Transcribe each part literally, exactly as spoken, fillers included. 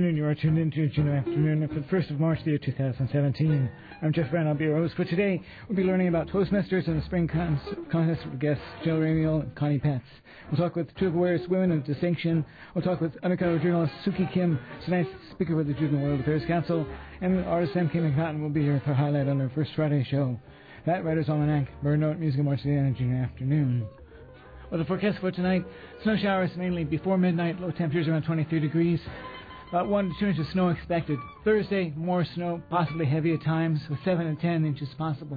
afternoon. You are tuned into Juneau Afternoon for the first of March, the year two thousand seventeen. I'm Jeff Brown. I'll be your host for today. We'll be learning about Toastmasters and the spring con- contest with guests Jill Ramiel and Connie Petz. We'll talk with two of Aware's women of distinction. We'll talk with undercover journalist Suki Kim, tonight's speaker with the Juvenile World Affairs Council, and artist M K McNaughton will be here for a highlight on their first Friday show. That Writer's Almanac, Bird Note, Music and March today on Juneau Afternoon. Well, the forecast for tonight, snow showers mainly before midnight, low temperatures around twenty-three degrees. About one to two inches of snow expected. Thursday, more snow, possibly heavy at times, with seven and ten inches possible.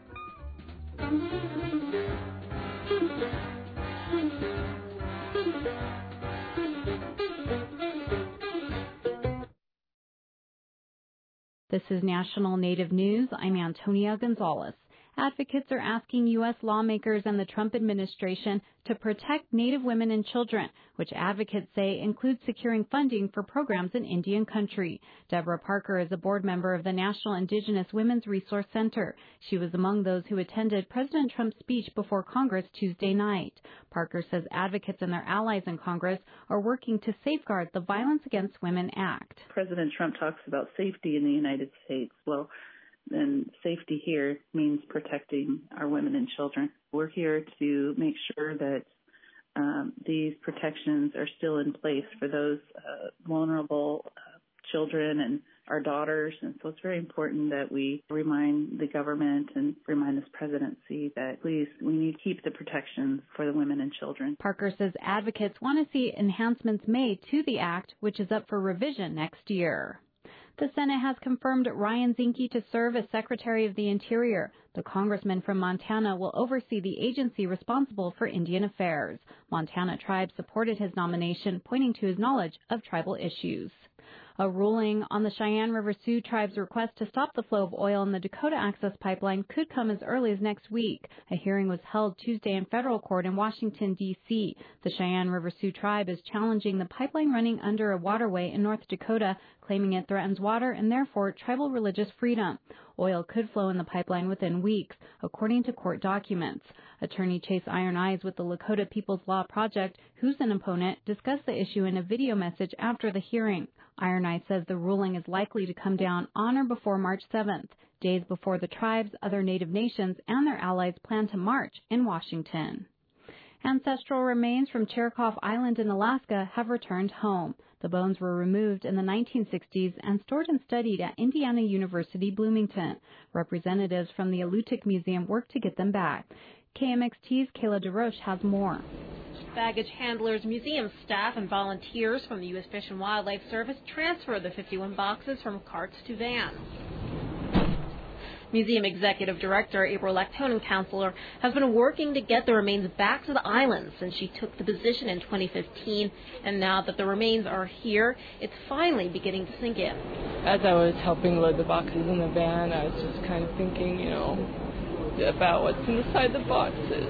This is National Native News. I'm Antonia Gonzalez. Advocates are asking U S lawmakers and the Trump administration to protect Native women and children, which advocates say includes securing funding for programs in Indian country. Deborah Parker is a board member of the National Indigenous Women's Resource Center. She was among those who attended President Trump's speech before Congress Tuesday night. Parker says advocates and their allies in Congress are working to safeguard the Violence Against Women Act. President Trump talks about safety in the United States. Well, and safety here means protecting our women and children. We're here to make sure that um, these protections are still in place for those uh, vulnerable uh, children and our daughters. And so it's very important that we remind the government and remind this presidency that, please, we need to keep the protections for the women and children. Parker says advocates want to see enhancements made to the act, which is up for revision next year. The Senate has confirmed Ryan Zinke to serve as Secretary of the Interior. The congressman from Montana will oversee the agency responsible for Indian affairs. Montana tribes supported his nomination, pointing to his knowledge of tribal issues. A ruling on the Cheyenne River Sioux tribe's request to stop the flow of oil in the Dakota Access Pipeline could come as early as next week. A hearing was held Tuesday in federal court in Washington, D C The Cheyenne River Sioux tribe is challenging the pipeline running under a waterway in North Dakota, claiming it threatens water and therefore tribal religious freedom. Oil could flow in the pipeline within weeks, according to court documents. Attorney Chase Iron Eyes with the Lakota People's Law Project, who's an opponent, discussed the issue in a video message after the hearing. Iron Eyes says the ruling is likely to come down on or before March seventh, days before the tribes, other Native nations, and their allies plan to march in Washington. Ancestral remains from Chirikov Island in Alaska have returned home. The bones were removed in the nineteen sixties and stored and studied at Indiana University Bloomington. Representatives from the Alutiiq Museum worked to get them back. K M X T's Kayla DeRoche has more. Baggage handlers, museum staff, and volunteers from the U S Fish and Wildlife Service transferred the fifty-one boxes from carts to vans. Museum Executive Director April Lactonen Counselor has been working to get the remains back to the island since she took the position in twenty fifteen, and now that the remains are here, it's finally beginning to sink in. As I was helping load the boxes in the van, I was just kind of thinking, you know, about what's inside the boxes.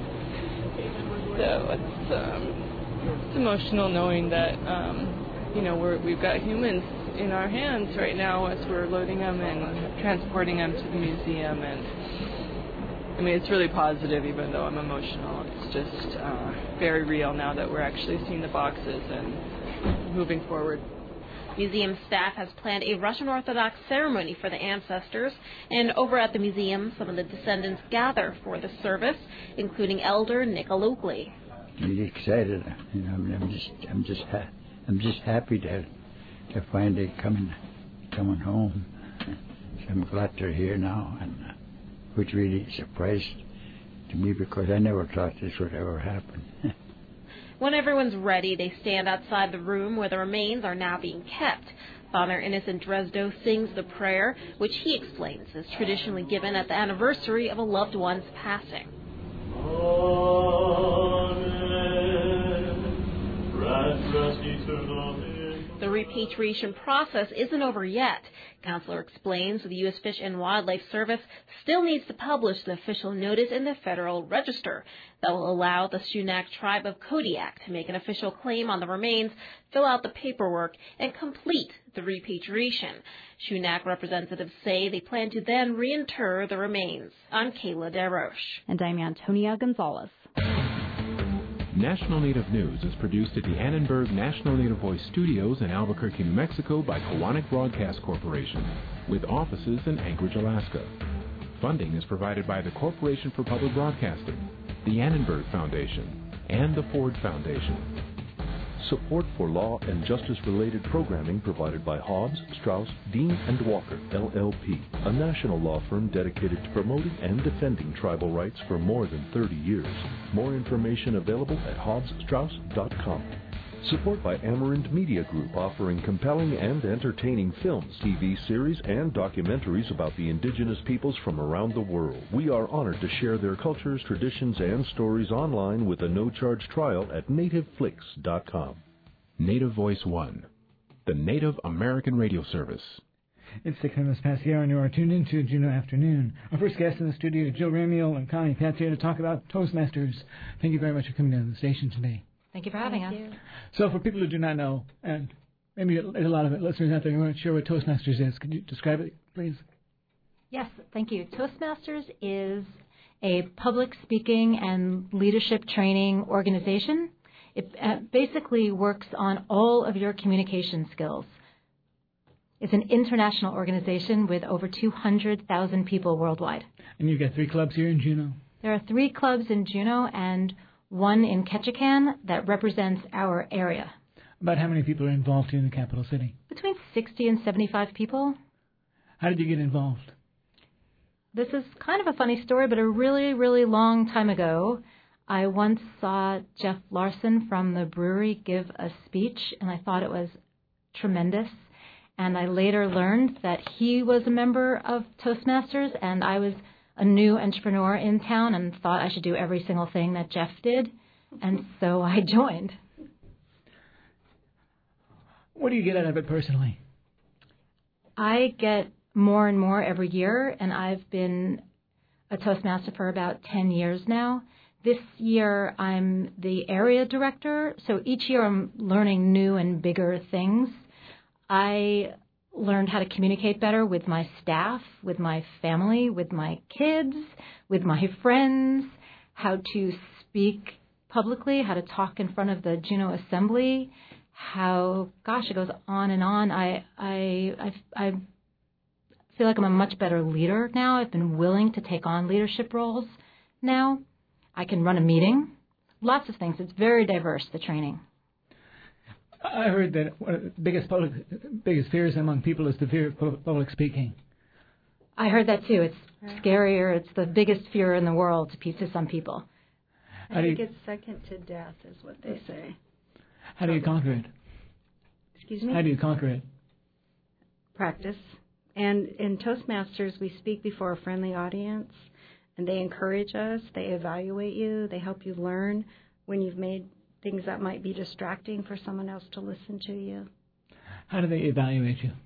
So it's, um, it's emotional knowing that, um, you know, we're, we've got humans in our hands right now as we're loading them and transporting them to the museum. And I mean, it's really positive, even though I'm emotional. It's just uh, very real now that we're actually seeing the boxes and moving forward. Museum staff has planned a Russian Orthodox ceremony for the ancestors, and over at the museum, some of the descendants gather for the service, including Elder Nick Alokli. I'm excited. You know, I'm just, I'm just, ha- I'm just happy to, to finally coming, coming home. I'm glad they're here now, and uh, which really surprised to me because I never thought this would ever happen. When everyone's ready, they stand outside the room where the remains are now being kept. Father Innocent Dresdo sings the prayer, which he explains is traditionally given at the anniversary of a loved one's passing. The repatriation process isn't over yet. Counselor explains the U S Fish and Wildlife Service still needs to publish the official notice in the Federal Register that will allow the Sunak tribe of Kodiak to make an official claim on the remains, fill out the paperwork, and complete the repatriation. Sunak representatives say they plan to then reinter the remains. I'm Kayla DeRoche. And I'm Antonia Gonzalez. National Native News is produced at the Annenberg National Native Voice Studios in Albuquerque, New Mexico by Koahnic Broadcast Corporation, with offices in Anchorage, Alaska. Funding is provided by the Corporation for Public Broadcasting, the Annenberg Foundation, and the Ford Foundation. Support for law and justice-related programming provided by Hobbs, Strauss, Dean and Walker, L L P, a national law firm dedicated to promoting and defending tribal rights for more than thirty years. More information available at hobbs strauss dot com. Support by Amarant Media Group, offering compelling and entertaining films, T V series, and documentaries about the indigenous peoples from around the world. We are honored to share their cultures, traditions, and stories online with a no-charge trial at native flix dot com. Native Voice One, the Native American radio service. It's six minutes past the hour, and you are tuned into Juneau Afternoon. Our first guest in the studio, Jill Ramiel and Connie Patz, here to talk about Toastmasters. Thank you very much for coming down to the station today. Thank you for having Thank us. you. So for people who do not know, and maybe there's a lot of listeners out there who aren't sure what Toastmasters is, could you describe it, please? Yes, thank you. Toastmasters is a public speaking and leadership training organization. It uh, basically works on all of your communication skills. It's an international organization with over two hundred thousand people worldwide. And you've got three clubs here in Juneau. There are three clubs in Juneau and one in Ketchikan that represents our area. About how many people are involved here in the capital city? Between sixty and seventy-five people. How did you get involved? This is kind of a funny story, but a really, really long time ago, I once saw Jeff Larson from the brewery give a speech, and I thought it was tremendous. And I later learned that he was a member of Toastmasters, and I was a new entrepreneur in town and thought I should do every single thing that Jeff did, and so I joined. What do you get out of it personally? I get more and more every year, and I've been a Toastmaster for about ten years now. This year I'm the area director, so each year I'm learning new and bigger things. I learned how to communicate better with my staff, with my family, with my kids, with my friends, how to speak publicly, how to talk in front of the Juneau Assembly, how, gosh, it goes on and on. I, I, I, I feel like I'm a much better leader now. I've been willing to take on leadership roles now. I can run a meeting, lots of things. It's very diverse, the training. I heard that one of the biggest public, biggest fears among people is the fear of public speaking. I heard that too. It's scarier. It's the biggest fear in the world to, to some people. I think it's second to death is what they say. How do you conquer it? Excuse me? How do you conquer it? Practice. And in Toastmasters, we speak before a friendly audience, and they encourage us. They evaluate you. They help you learn when you've made things that might be distracting for someone else to listen to you. How do they evaluate you?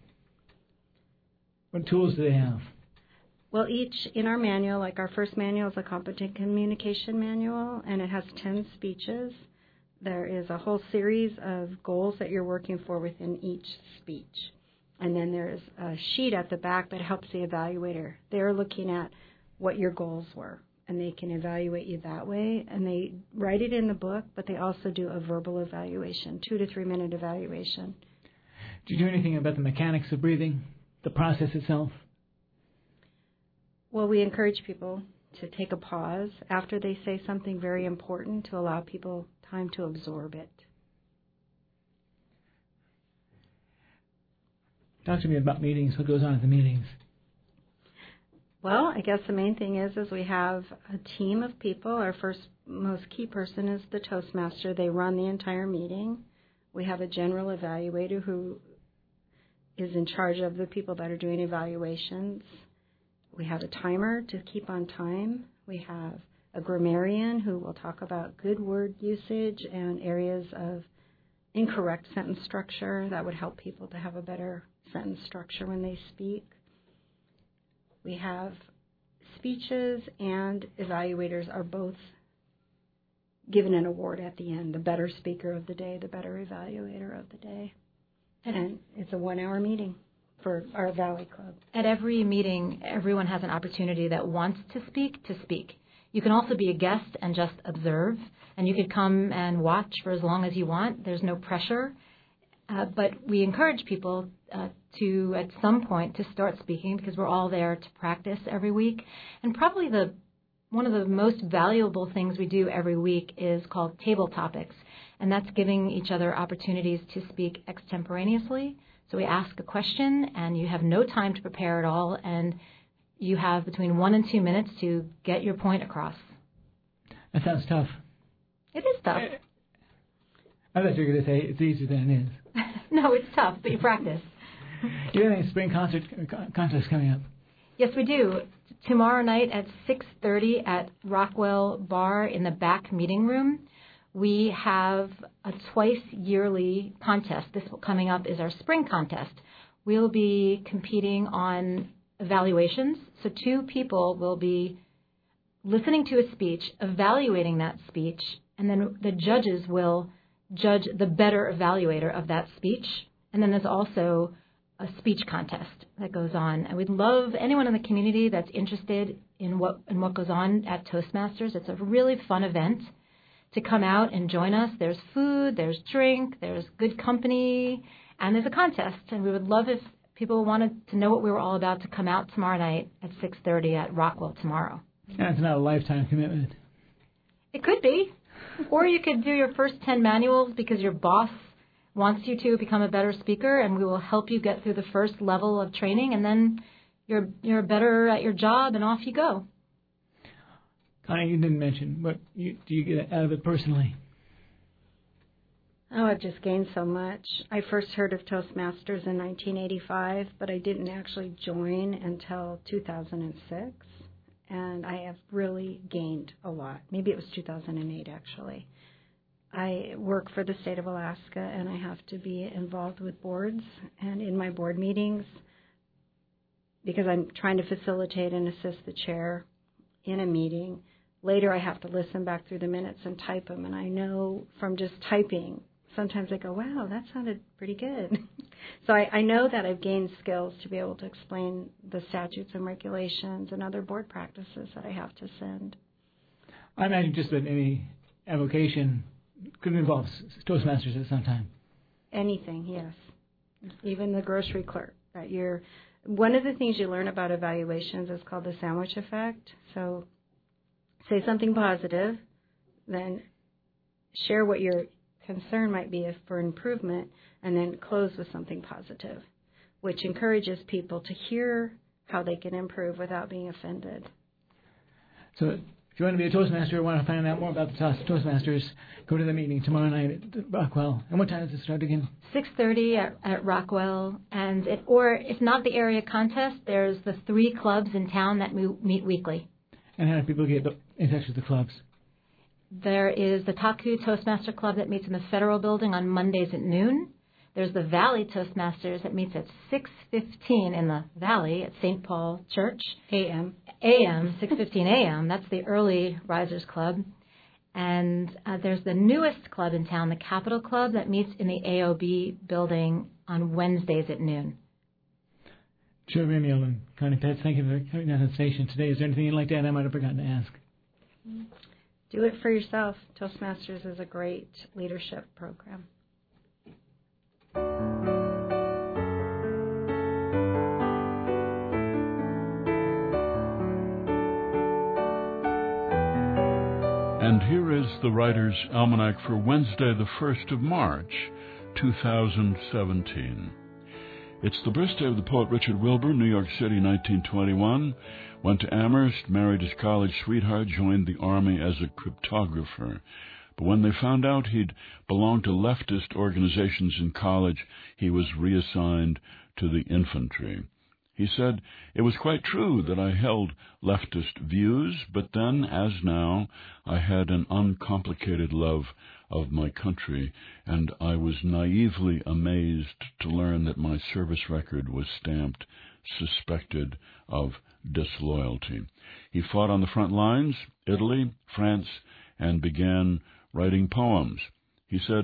What tools do they have? Well, each in our manual, like our first manual is a competent communication manual, and it has ten speeches. There is a whole series of goals that you're working for within each speech. And then there's a sheet at the back that helps the evaluator. They're looking at what your goals were, and they can evaluate you that way. And they write it in the book, but they also do a verbal evaluation, two to three minute evaluation. Do you do anything about the mechanics of breathing, the process itself? Well, we encourage people to take a pause after they say something very important to allow people time to absorb it. Talk to me about meetings. What goes on at the meetings? Well, I guess the main thing is is we have a team of people. Our first most key person is the Toastmaster. They run the entire meeting. We have a general evaluator who is in charge of the people that are doing evaluations. We have a timer to keep on time. We have a grammarian who will talk about good word usage and areas of incorrect sentence structure that would help people to have a better sentence structure when they speak. We have speeches, and evaluators are both given an award at the end, the better speaker of the day, the better evaluator of the day. And it's a one-hour meeting for our Valley Club. At every meeting, everyone has an opportunity that wants to speak to speak. You can also be a guest and just observe, and you could come and watch for as long as you want. There's no pressure. Uh, but we encourage people uh, to, at some point, to start speaking because we're all there to practice every week. And probably the one of the most valuable things we do every week is called table topics, and that's giving each other opportunities to speak extemporaneously. So we ask a question, and you have no time to prepare at all, and you have between one and two minutes to get your point across. That sounds tough. It is tough. I thought you were going to say it's easier than it is. No, it's tough, but you practice. You have any spring concert contest coming up? Yes, we do. Tomorrow night at six thirty at Rockwell Bar in the back meeting room, we have a twice yearly contest. This coming up is our spring contest. We'll be competing on evaluations. So two people will be listening to a speech, evaluating that speech, and then the judges will judge the better evaluator of that speech. And then there's also a speech contest that goes on. And we'd love anyone in the community that's interested in what in what goes on at Toastmasters. It's a really fun event to come out and join us. There's food, there's drink, there's good company, and there's a contest. And we would love if people wanted to know what we were all about to come out tomorrow night at six thirty at Rockwell tomorrow. And it's not a lifetime commitment. It could be. Or you could do your first ten manuals because your boss wants you to become a better speaker, and we will help you get through the first level of training, and then you're you're better at your job, and off you go. Connie, you didn't mention, what you, do you get out of it personally? Oh, I've just gained so much. I first heard of Toastmasters in nineteen eighty-five, but I didn't actually join until two thousand six, and I have really gained a lot. Maybe it was two thousand eight, actually. I work for the state of Alaska, and I have to be involved with boards and in my board meetings because I'm trying to facilitate and assist the chair in a meeting. Later, I have to listen back through the minutes and type them, and I know from just typing, sometimes I go, wow, that sounded pretty good. So I, I know that I've gained skills to be able to explain the statutes and regulations and other board practices that I have to send. I imagine just that any avocation could involve Toastmasters at some time. Anything, yes. Even the grocery clerk. That you're, one of the things you learn about evaluations is called the sandwich effect. So say something positive, then share what your concern might be for improvement, and then close with something positive, which encourages people to hear how they can improve without being offended. So if you want to be a Toastmaster or want to find out more about the Toastmasters, go to the meeting tomorrow night at Rockwell. And what time does it start again? six thirty at, at Rockwell. And it, or if not the area contest, there's the three clubs in town that meet weekly. And how do people get in touch with the clubs? There is the Taku Toastmaster Club that meets in the Federal Building on Mondays at noon. There's the Valley Toastmasters that meets at six fifteen in the Valley at Saint Paul Church. A M. A M, six fifteen A M. That's the Early Risers Club. And uh, there's the newest club in town, the Capitol Club, that meets in the A O B building on Wednesdays at noon. Joe Ramiel and Connie Petz, thank you for coming down to the station today. Is there anything you'd like to add I might have forgotten to ask? Do it for yourself. Toastmasters is a great leadership program. And here is the Writer's Almanac for Wednesday, the first of March, two thousand seventeen. It's the birthday of the poet Richard Wilbur, New York City, nineteen twenty-one. Went to Amherst, married his college sweetheart, joined the Army as a cryptographer. But when they found out he'd belonged to leftist organizations in college, he was reassigned to the infantry. He said, it was quite true that I held leftist views, but then, as now, I had an uncomplicated love of my country, and I was naively amazed to learn that my service record was stamped suspected of disloyalty. He fought on the front lines, Italy, France, and began writing poems. He said,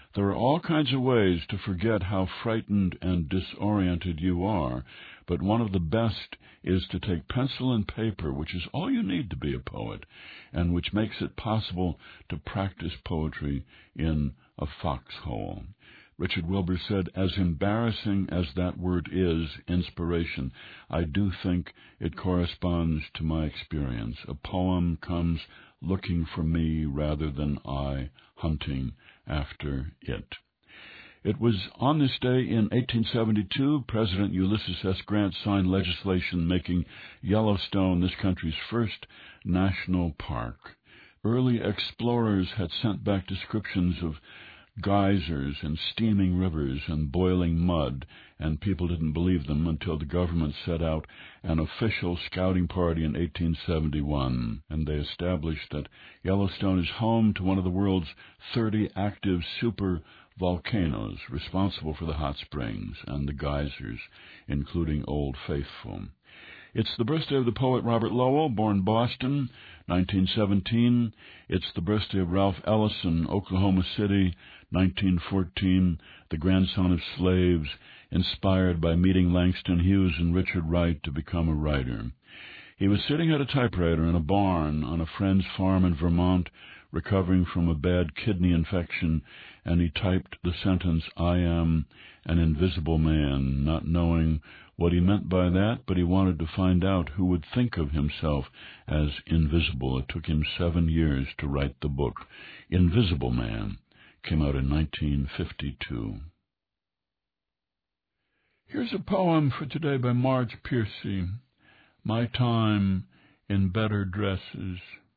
There are all kinds of ways to forget how frightened and disoriented you are, but one of the best is to take pencil and paper, which is all you need to be a poet, and which makes it possible to practice poetry in a foxhole. Richard Wilbur said, as embarrassing as that word is, inspiration, I do think it corresponds to my experience. A poem comes looking for me rather than I hunting after it. It was on this day in eighteen seventy-two, President Ulysses S. Grant signed legislation making Yellowstone this country's first national park. Early explorers had sent back descriptions of geysers and steaming rivers and boiling mud, and people didn't believe them until the government set out an official scouting party in eighteen seventy-one, and they established that Yellowstone is home to one of the world's thirty active super volcanoes responsible for the hot springs and the geysers, including Old Faithful. It's the birthday of the poet Robert Lowell, born Boston, nineteen seventeen. It's the birthday of Ralph Ellison, Oklahoma City, nineteen fourteen, the grandson of slaves, inspired by meeting Langston Hughes and Richard Wright to become a writer. He was sitting at a typewriter in a barn on a friend's farm in Vermont, recovering from a bad kidney infection, and he typed the sentence, I am an invisible man, not knowing what he meant by that, but he wanted to find out who would think of himself as invisible. It took him seven years to write the book. Invisible Man came out in nineteen fifty-two. Here's a poem for today by Marge Piercy, My Time in Better Dresses.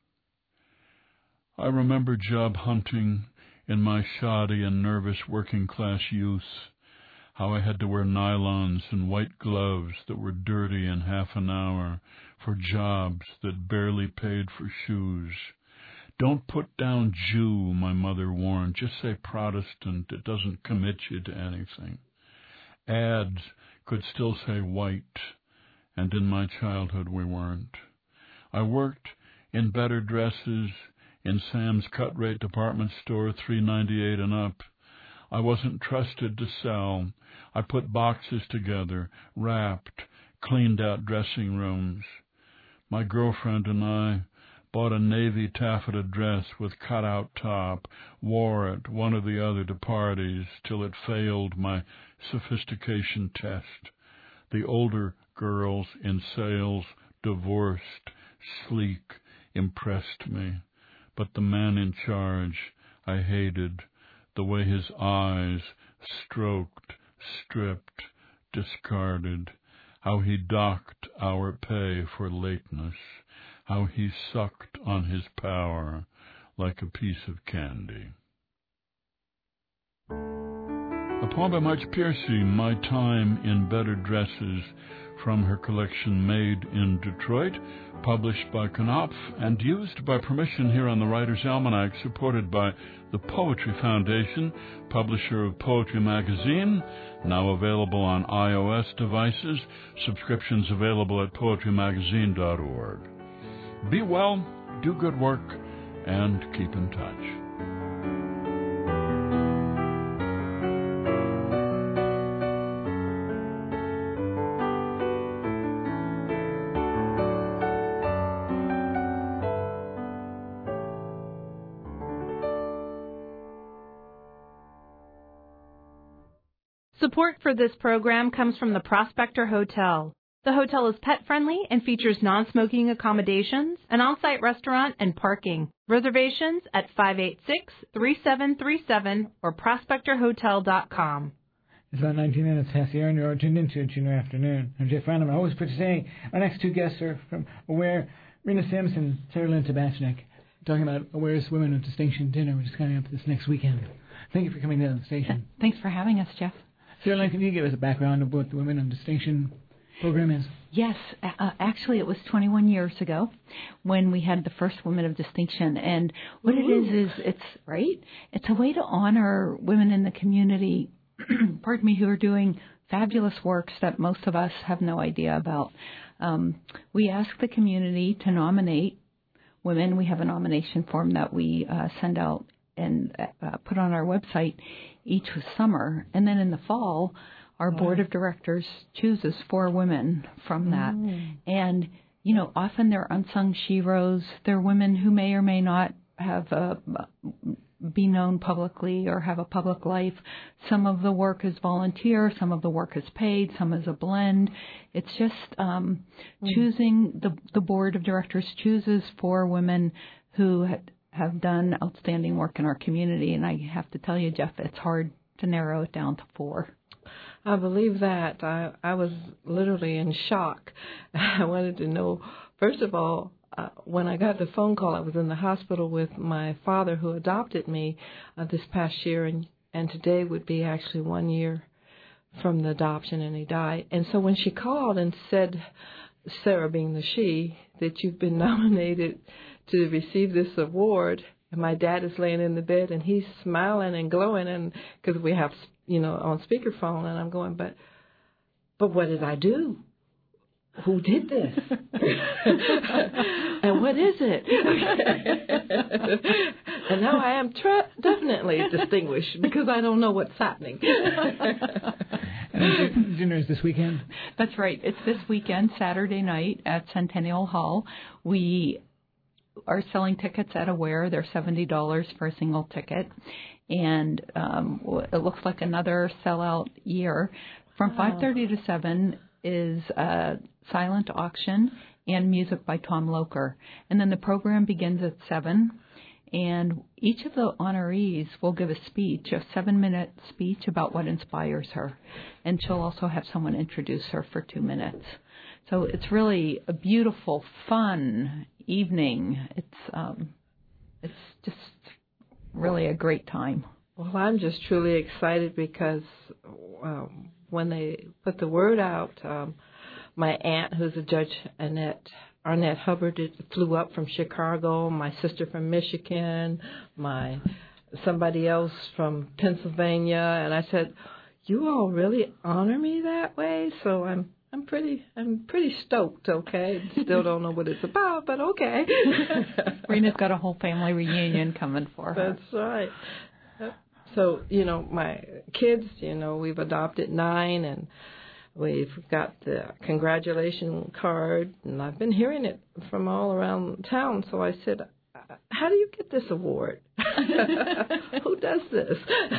I remember job hunting in my shoddy and nervous working-class youth, how I had to wear nylons and white gloves that were dirty in half an hour for jobs that barely paid for shoes. Don't put down Jew, my mother warned. Just say Protestant. It doesn't commit you to anything. Ads could still say white, and in my childhood we weren't. I worked in better dresses in Sam's Cut Rate department store, three ninety-eight and up. I wasn't trusted to sell. I put boxes together, wrapped, cleaned out dressing rooms. My girlfriend and I bought a navy taffeta dress with cut-out top, wore it one or the other to parties till it failed my sophistication test. The older girls in sales, divorced, sleek, impressed me. But the man in charge I hated, the way his eyes stroked, stripped, discarded, how he docked our pay for lateness, how he sucked on his power like a piece of candy. A poem by Marge Piercy, My Time in Better Dresses, from her collection Made in Detroit, published by Knopf and used by permission here on the Writer's Almanac, supported by the Poetry Foundation, publisher of Poetry Magazine, now available on iOS devices, subscriptions available at poetry magazine dot org. Be well, do good work, and keep in touch. Support for this program comes from the Prospector Hotel. The hotel is pet-friendly and features non-smoking accommodations, an on-site restaurant, and parking. Reservations at five eight six, three seven three seven or prospector hotel dot com. It's about nineteen minutes past the hour, and you're tuned into Junior Afternoon. I'm Jeff Random. I host for today. Our next two guests are from Aware, Rena Sims and Sarah Lynn Tabachnik, talking about Aware's Women of Distinction dinner, which is coming up this next weekend. Thank you for coming down to the station. Thanks for having us, Jeff. Sarah Lynn, can you give us a background of what the Women of Distinction program is? Yes. Uh, actually, it was twenty-one years ago when we had the first Women of Distinction. And what Ooh. it is, is it's, right? It's a way to honor women in the community, pardon me, who are doing fabulous works that most of us have no idea about. Um, we ask the community to nominate women. We have a nomination form that we uh, send out and uh, put on our website each summer. And then in the fall, our wow. board of directors chooses four women from that. Mm. And, you know, often they're unsung sheroes. They're women who may or may not have a, be known publicly or have a public life. Some of the work is volunteer, some of the work is paid, some is a blend. It's just um, mm. choosing, the, the board of directors chooses four women who had, have done outstanding work in our community. And I have to tell you, Jeff, it's hard to narrow it down to four. I believe that. I, I was literally in shock. I wanted to know, first of all, uh, when I got the phone call, I was in the hospital with my father who adopted me uh, this past year, and, and today would be actually one year from the adoption, and he died. And so when she called and said, Sarah being the she, that you've been nominated to receive this award, and my dad is laying in the bed, and he's smiling and glowing, and because we have, you know, on speakerphone, and I'm going, but, but what did I do? Who did this? And what is it? And now I am tra- definitely distinguished because I don't know what's happening. And dinner is this weekend? That's right. It's this weekend, Saturday night at Centennial Hall. We are selling tickets at Aware. They're seventy dollars for a single ticket. And um, it looks like another sellout year. From five thirty to seven is a silent auction and music by Tom Loker. And then the program begins at seven. And each of the honorees will give a speech, a seven-minute speech about what inspires her. And she'll also have someone introduce her for two minutes. So it's really a beautiful, fun evening. It's um, it's just really a great time. Well, I'm just truly excited because um, when they put the word out, um, my aunt, who's a judge, Annette Arnett Hubbard, flew up from Chicago. My sister from Michigan, my somebody else from Pennsylvania, and I said, "You all really honor me that way?" So I'm I'm pretty I'm pretty stoked. Okay, still don't know what it's about, but okay. Rena's got a whole family reunion coming for her. That's right. So, you know, my kids, you know, we've adopted nine, and we've got the congratulation card, and I've been hearing it from all around town. So I said, how do you get this award? Who does this?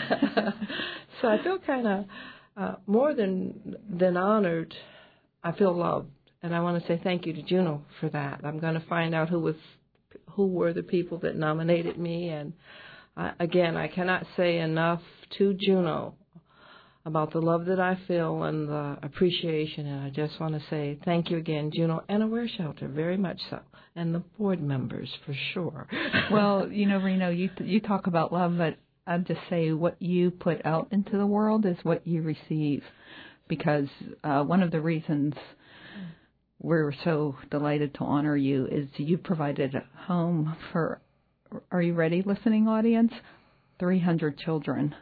So I feel kind of uh, more than than honored. I feel loved, and I want to say thank you to Juno for that. I'm going to find out who was who were the people that nominated me, and Uh, again, I cannot say enough to Juno about the love that I feel and the appreciation, and I just want to say thank you again, Juno, and Aware Shelter, very much so, and the board members for sure. Well, you know, Reno, you you talk about love, but I'll just say what you put out into the world is what you receive, because uh, one of the reasons we're so delighted to honor you is you provided a home for, are you ready, listening audience? three hundred children.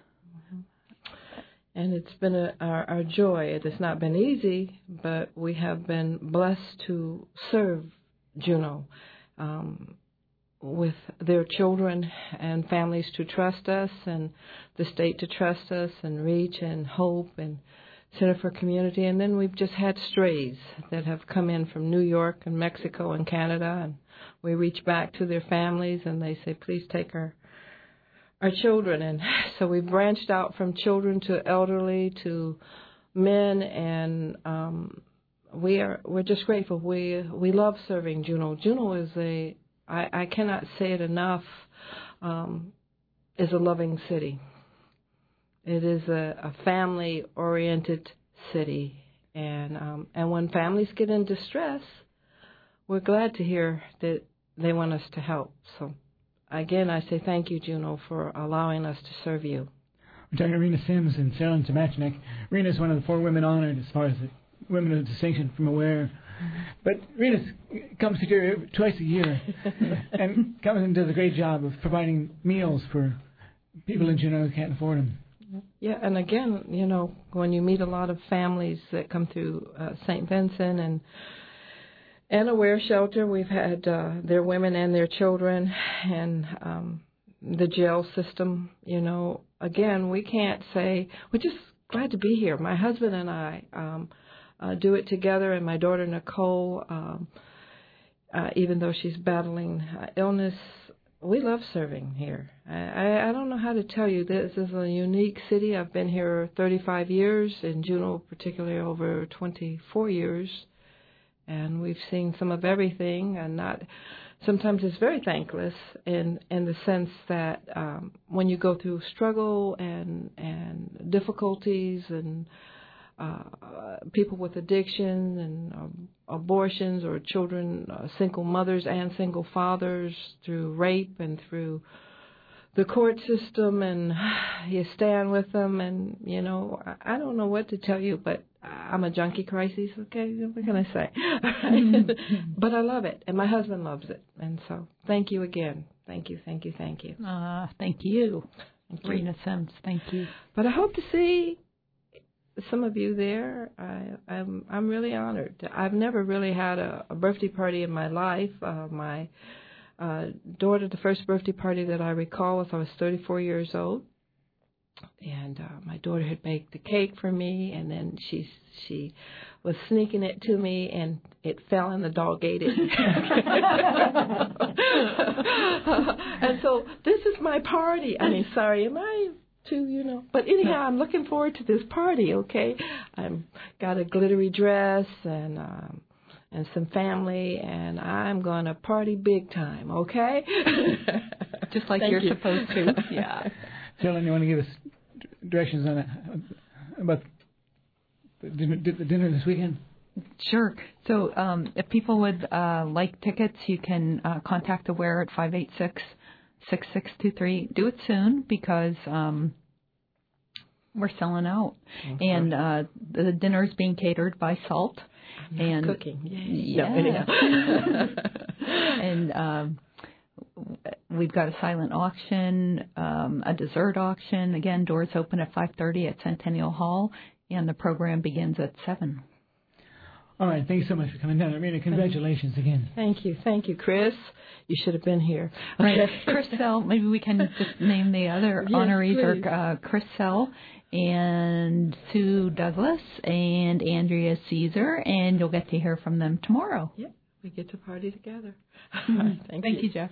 And it's been a, our, our joy. It has not been easy, but we have been blessed to serve Juno um, with their children and families to trust us, and the state to trust us, and Reach and Hope and Center for Community. And then we've just had strays that have come in from New York and Mexico and Canada, and we reach back to their families and they say, please take our our children. And so we've branched out from children to elderly to men, and um, we are we're just grateful. We we love serving Juno. Juno is a I, I cannot say it enough. Um, is a loving city. It is a, a family-oriented city, and um, and when families get in distress, we're glad to hear that they want us to help. So, again, I say thank you, Juno, for allowing us to serve you. We're talking to Rena Sims and Sarah Tamachnik. Rena is one of the four women honored as far as the women of distinction from Aware. But Rena comes here twice a year and comes and does a great job of providing meals for people in Juneau who can't afford them. Yeah, and again, you know, when you meet a lot of families that come through uh, Saint Vincent and and Aware Shelter, we've had uh, their women and their children, and um, the jail system. You know, again, we can't say, we're just glad to be here. My husband and I um, uh, do it together, and my daughter Nicole, um, uh, even though she's battling uh, illness, we love serving here. I, I, I don't know how to tell you. This is a unique city. I've been here thirty-five years, in Juneau particularly over twenty-four years, and we've seen some of everything. And not sometimes it's very thankless in in the sense that um, when you go through struggle and and difficulties and uh, people with addiction and um, abortions or children, uh, single mothers and single fathers, through rape and through the court system, and you stand with them, and, you know, I don't know what to tell you, but I'm a junkie crisis, okay? What can I say? But I love it, and my husband loves it, and so thank you again. Thank you, thank you, thank you. Uh, thank you, thank you. Rena Sims, thank you. But I hope to see some of you there. I, I'm I'm really honored. I've never really had a, a birthday party in my life. Uh, my uh, daughter, the first birthday party that I recall was I was thirty-four years old, and uh, my daughter had baked the cake for me, and then she she was sneaking it to me, and it fell, and the dog ate it. And so this is my party. I mean, sorry, am I? Too, you know, but anyhow, I'm looking forward to this party. Okay, I'm got a glittery dress and um, and some family, and I'm gonna party big time. Okay, just like you're you. supposed to. Yeah. Helen, you want to give us directions on that, about the dinner, the dinner this weekend? Sure. So um, if people would uh, like tickets, you can uh, contact the Ware at five eight six. six six two three. Do it soon because um, we're selling out. Okay. And uh, the dinner is being catered by Salt. I'm and cooking. Yay. Yeah. No, and um, we've got a silent auction, um, a dessert auction. Again, doors open at five thirty at Centennial Hall, and the program begins at seven. All right, thanks so much for coming down. Rena, congratulations again. Thank you, thank you, Chris. You should have been here. Okay. Right, Chris Sell. Maybe we can just name the other yes, honorees please. are uh, Chris Sell and Sue Douglas and Andrea Caesar, and you'll get to hear from them tomorrow. Yeah, we get to party together. Thank, Thank you, Jeff.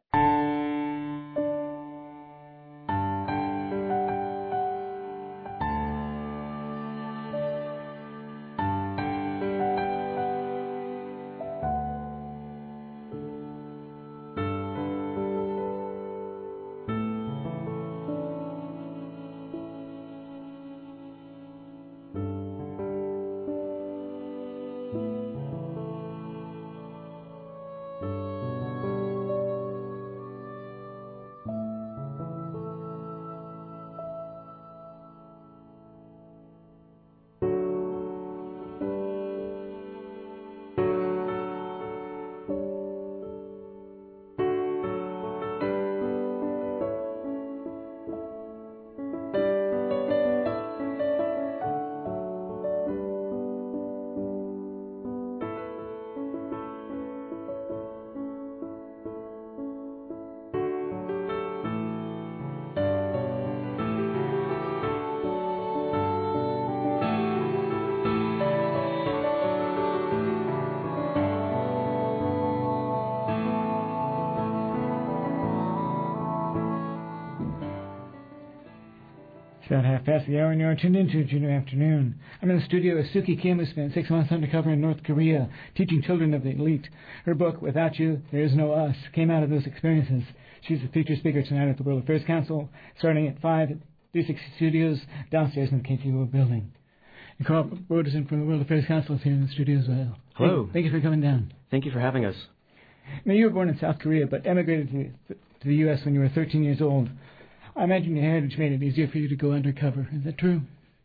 About half past the hour, and you're tuned into Juneau Afternoon. I'm in the studio with Suki Kim, who spent six months undercover in North Korea, teaching children of the elite. Her book, Without You, There Is No Us, came out of those experiences. She's the featured speaker tonight at the World Affairs Council, starting at five at three sixty Studios, downstairs in the K T O building. And Carl Broderson from the World Affairs Council is here in the studio as well. Hello. Thank, thank you for coming down. Thank you for having us. Now, you were born in South Korea, but emigrated to, to the U S when you were thirteen years old. I imagine your heritage made it easier for you to go undercover. Is that true?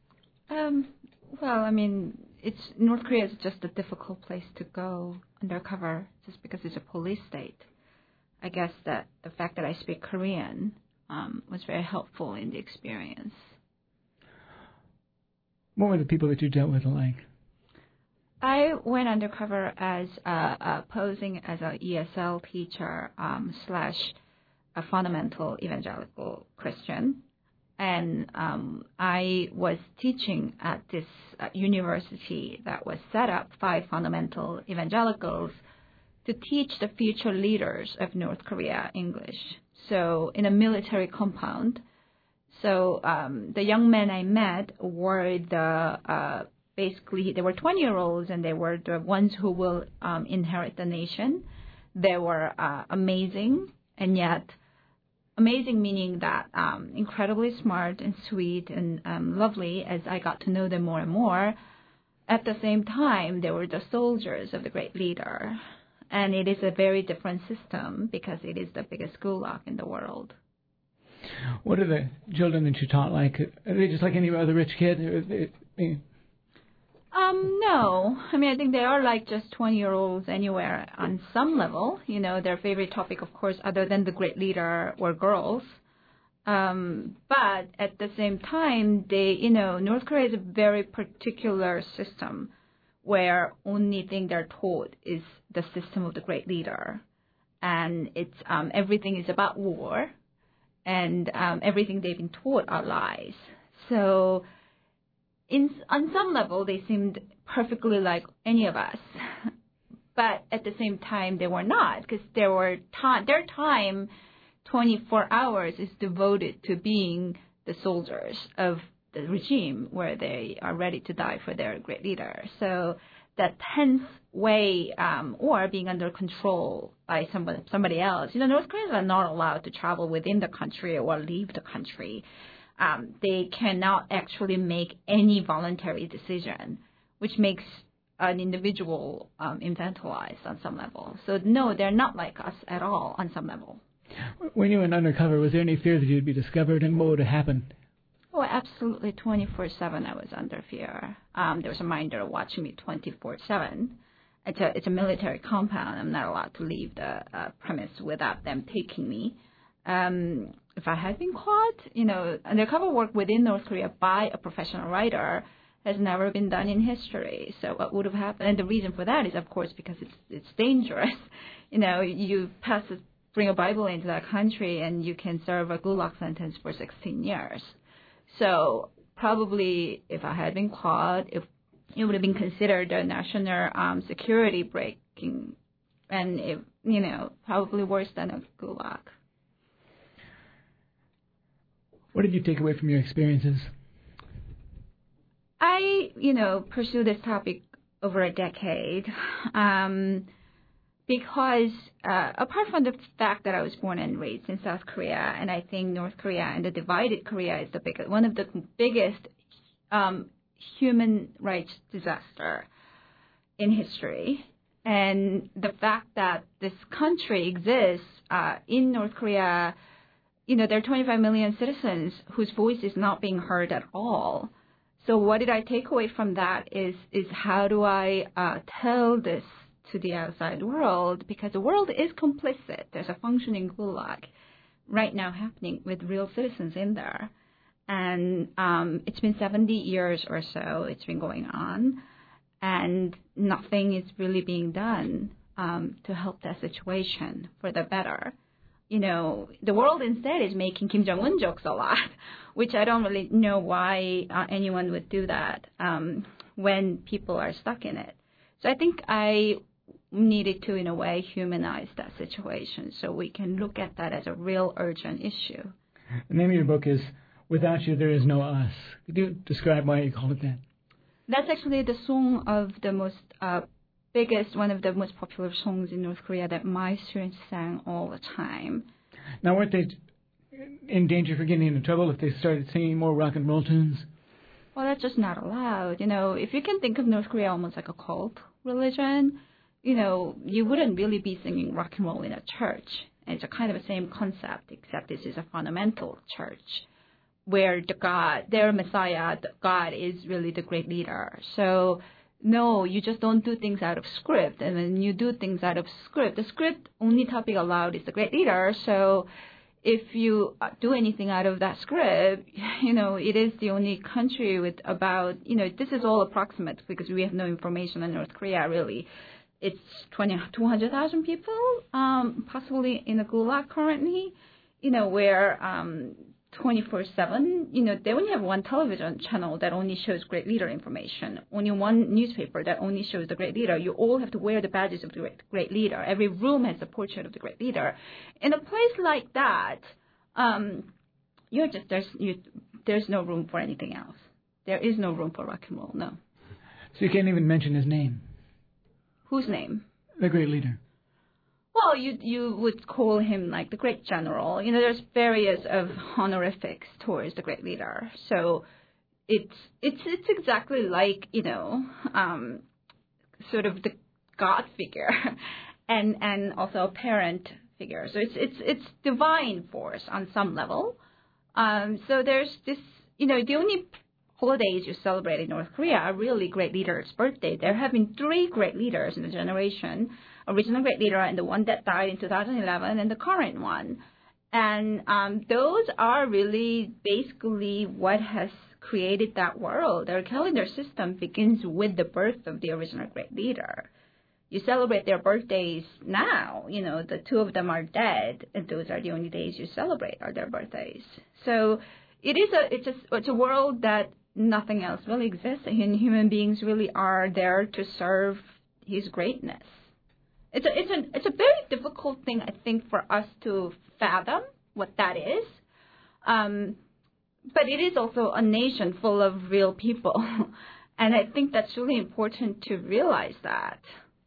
Um, well, I mean, it's North Korea is just a difficult place to go undercover just because it's a police state. I guess that the fact that I speak Korean um, was very helpful in the experience. What were the people that you dealt with like? I went undercover as uh, uh, posing as a E S L teacher um, slash a fundamental evangelical Christian. And um, I was teaching at this uh, university that was set up by fundamental evangelicals to teach the future leaders of North Korea English. So in a military compound. So um, the young men I met were the uh, basically they were twenty-year-olds, and they were the ones who will um, inherit the nation. They were uh, amazing, and yet amazing meaning that um, incredibly smart and sweet and um, lovely as I got to know them more and more. At the same time, they were the soldiers of the great leader. And it is a very different system because it is the biggest gulag in the world. What are the children that you taught like? Are they just like any other rich kid? Or they, they... Um, no. I mean, I think they are like just twenty-year-olds anywhere on some level. You know, their favorite topic, of course, other than the great leader, were girls. Um, but at the same time, they, you know, North Korea is a very particular system where only thing they're taught is the system of the great leader. And it's um, everything is about war. And um, everything they've been taught are lies. So in, on some level, they seemed perfectly like any of us. But at the same time, they were not, because there were time, their time, twenty-four hours, is devoted to being the soldiers of the regime where they are ready to die for their great leader. So that tense way, um, or being under control by somebody, somebody else. You know, North Koreans are not allowed to travel within the country or leave the country. Um, they cannot actually make any voluntary decision, which makes an individual um, infantilized on some level. So no, they're not like us at all on some level. When you went undercover, was there any fear that you'd be discovered, and what would have happened? Oh, absolutely. twenty-four seven I was under fear. Um, there was a minder watching me twenty-four seven. It's a, it's a military compound. I'm not allowed to leave the uh, premise without them taking me. Um, if I had been caught, you know, undercover work within North Korea by a professional writer has never been done in history. So what would have happened? And the reason for that is, of course, because it's it's dangerous. You know, you pass a, bring a Bible into that country and you can serve a gulag sentence for sixteen years. So probably if I had been caught, if it would have been considered a national um, security breaking, and if, you know, probably worse than a gulag. What did you take away from your experiences? I, you know, pursue this topic over a decade um, because uh, apart from the fact that I was born and raised in South Korea, and I think North Korea and the divided Korea is the biggest, one of the biggest um, human rights disaster in history. And the fact that this country exists uh, in North Korea, you know, there are twenty-five million citizens whose voice is not being heard at all. So what did I take away from that is is how do I uh, tell this to the outside world? Because the world is complicit. There's a functioning gulag right now happening with real citizens in there. And um, it's been seventy years or so it's been going on, and nothing is really being done um, to help that situation for the better. You know, the world instead is making Kim Jong-un jokes a lot, which I don't really know why uh, anyone would do that um, when people are stuck in it. So I think I needed to, in a way, humanize that situation so we can look at that as a real urgent issue. The name of your book is Without You, There Is No Us. Could you describe why you call it that? That's actually the song of the most uh, biggest, one of the most popular songs in North Korea that my students sang all the time. Now, weren't they in danger for getting into trouble if they started singing more rock and roll tunes? Well, that's just not allowed. You know, if you can think of North Korea almost like a cult religion, you know, you wouldn't really be singing rock and roll in a church. And it's a kind of the same concept, except this is a fundamental church where the God, their Messiah, the God, is really the great leader. So no, you just don't do things out of script. And when you do things out of script, the script only topic allowed is the great leader. So if you do anything out of that script, you know, it is the only country with about, you know, this is all approximate because we have no information on North Korea, really. It's twenty, two hundred thousand people, um, possibly in the gulag currently. you know, where um, twenty-four seven, you know, they only have one television channel that only shows great leader information, only one newspaper that only shows the great leader. You all have to wear the badges of the great, great leader. Every room has a portrait of the great leader. In a place like that, um, you're just there's you, there's no room for anything else. There is no room for rock and roll. No. So you can't even mention his name. Whose name? The great leader. Well, you you would call him like the great general. You know, there's various of honorifics towards the great leader. So it's it's it's exactly like, you know, um, sort of the God figure, and and also a parent figure. So it's it's it's divine force on some level. Um, so there's this, you know, the only holidays you celebrate in North Korea are really great leaders' birthday. There have been three great leaders in the generation. Original great leader and the one that died in two thousand eleven and the current one. And um, those are really basically what has created that world. Their calendar system begins with the birth of the original great leader. You celebrate their birthdays now. You know, the two of them are dead, and those are the only days you celebrate are their birthdays. So it is a it's a it's a world that nothing else really exists, and human beings really are there to serve his greatness. It's a, it's a, it's a very difficult thing, I think, for us to fathom what that is. Um, but it is also a nation full of real people. And I think that's really important to realize that.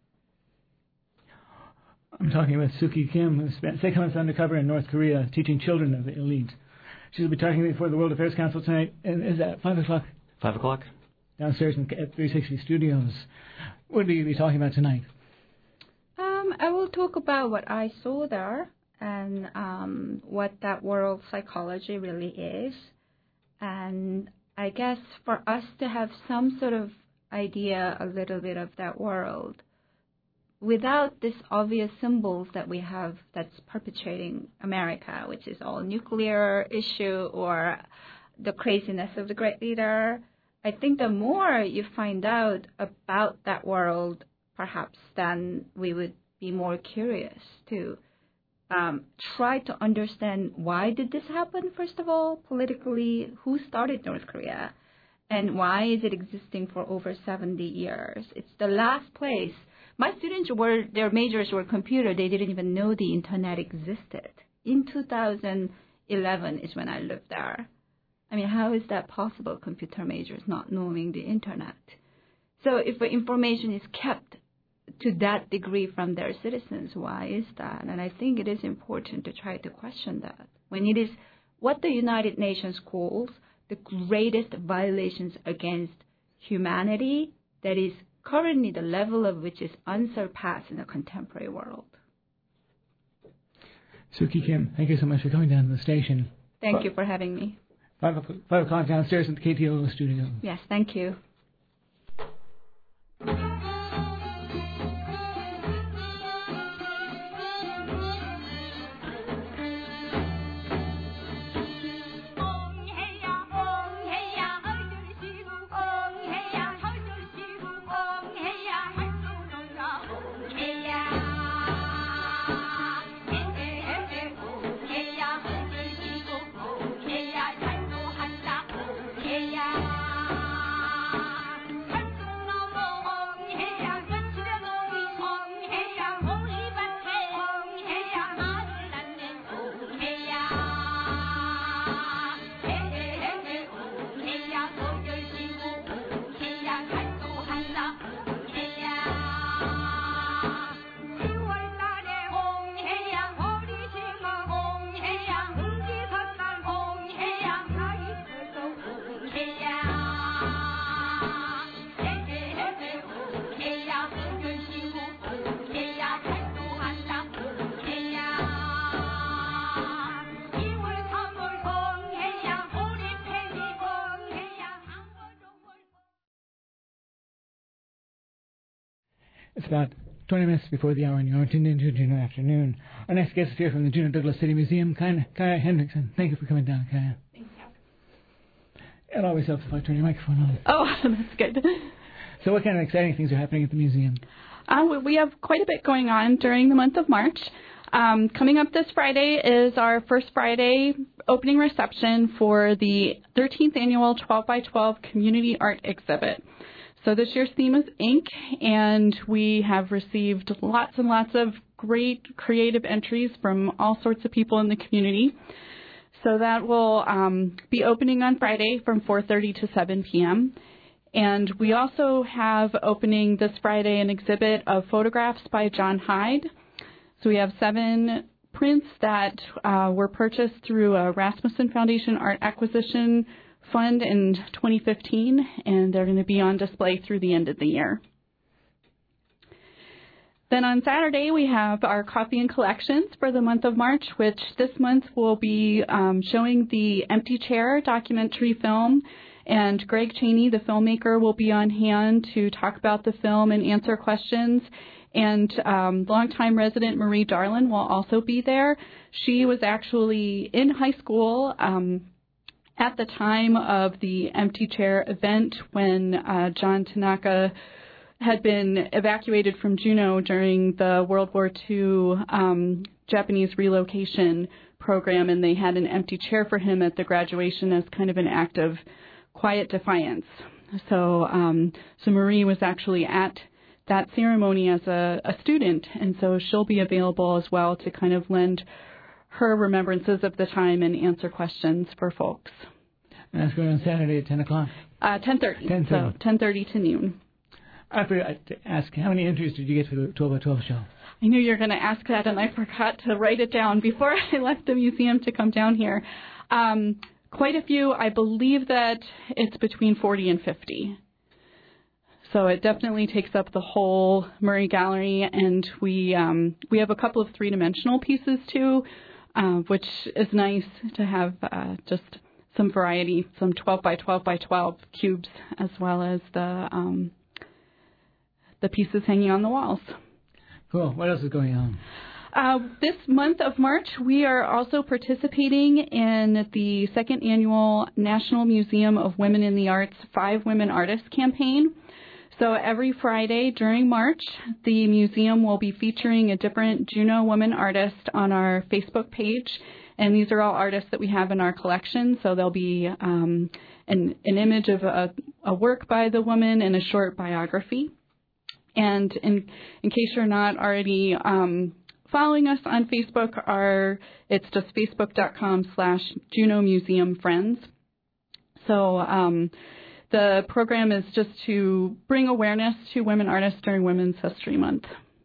I'm talking with Suki Kim, who spent six months undercover in North Korea teaching children of the elite. She'll be talking before the World Affairs Council tonight. And is that five o'clock? five o'clock. Downstairs at three sixty Studios. What will you be talking about tonight? Um, I will talk about what I saw there and um, what that world psychology really is. And I guess for us to have some sort of idea a little bit of that world, without these obvious symbols that we have that's perpetuating America, which is all nuclear issue or the craziness of the great leader, I think the more you find out about that world, perhaps then we would be more curious to um, try to understand why did this happen, first of all, politically, who started North Korea, and why is it existing for over seventy years? It's the last place. My students were, their majors were computer. They didn't even know the internet existed. In two thousand eleven is when I lived there. I mean, how is that possible, computer majors not knowing the internet? So if the information is kept to that degree from their citizens, why is that? And I think it is important to try to question that. When it is what the United Nations calls the greatest violations against humanity, that is currently the level of which is unsurpassed in the contemporary world. Suki Kim, thank you so much for coming down to the station. Thank five, you for having me. Five, five o'clock downstairs at the K T O studio. Yes, thank you. It's about twenty minutes before the hour, and you're tuned into Juneau Afternoon. Our next guest is here from the Juneau Douglas City Museum, Kaya, Kaya Hendrickson. Thank you for coming down, Kaya. Thank you. It always helps if I turn your microphone on. Oh, that's good. So what kind of exciting things are happening at the museum? Uh, we have quite a bit going on during the month of March. Um, coming up this Friday is our first Friday opening reception for the thirteenth Annual twelve by twelve Community Art Exhibit. So this year's theme is ink, and we have received lots and lots of great creative entries from all sorts of people in the community. So that will um, be opening on Friday from four thirty to seven p.m. And we also have opening this Friday an exhibit of photographs by John Hyde. So we have seven prints that uh, were purchased through a Rasmussen Foundation Art Acquisition Fund in twenty fifteen, and they're going to be on display through the end of the year. Then on Saturday, we have our Coffee and Collections for the month of March, which this month will be um, showing the Empty Chair documentary film, and Greg Cheney, the filmmaker, will be on hand to talk about the film and answer questions. And um, longtime resident Marie Darlin will also be there. She was actually in high school um, at the time of the Empty Chair event when uh, John Tanaka had been evacuated from Juneau during the World War Two um, Japanese relocation program, and they had an empty chair for him at the graduation as kind of an act of quiet defiance. So, um, so Marie was actually at that ceremony as a, a student, and so she'll be available as well to kind of lend her remembrances of the time and answer questions for folks. And that's going on Saturday at ten o'clock? Uh, ten thirty. ten thirty. So ten thirty to noon. I forgot to ask, how many entries did you get for the twelve by twelve show? I knew you were going to ask that, and I forgot to write it down before I left the museum to come down here. Um, quite a few. I believe that it's between forty and fifty. So it definitely takes up the whole Murray Gallery, and we um, we have a couple of three-dimensional pieces too, uh, which is nice to have uh, just some variety, some twelve by twelve by twelve cubes, as well as the um, the pieces hanging on the walls. Cool. What else is going on? Uh, this month of March, we are also participating in the second annual National Museum of Women in the Arts Five Women Artists campaign. So every Friday during March, the museum will be featuring a different Juneau woman artist on our Facebook page. And these are all artists that we have in our collection. So there'll be um, an, an image of a, a work by the woman and a short biography. And in, in case you're not already um, following us on Facebook, our, it's just facebook.com slash Juneau Museum Friends. So um, the program is just to bring awareness to women artists during Women's History Month.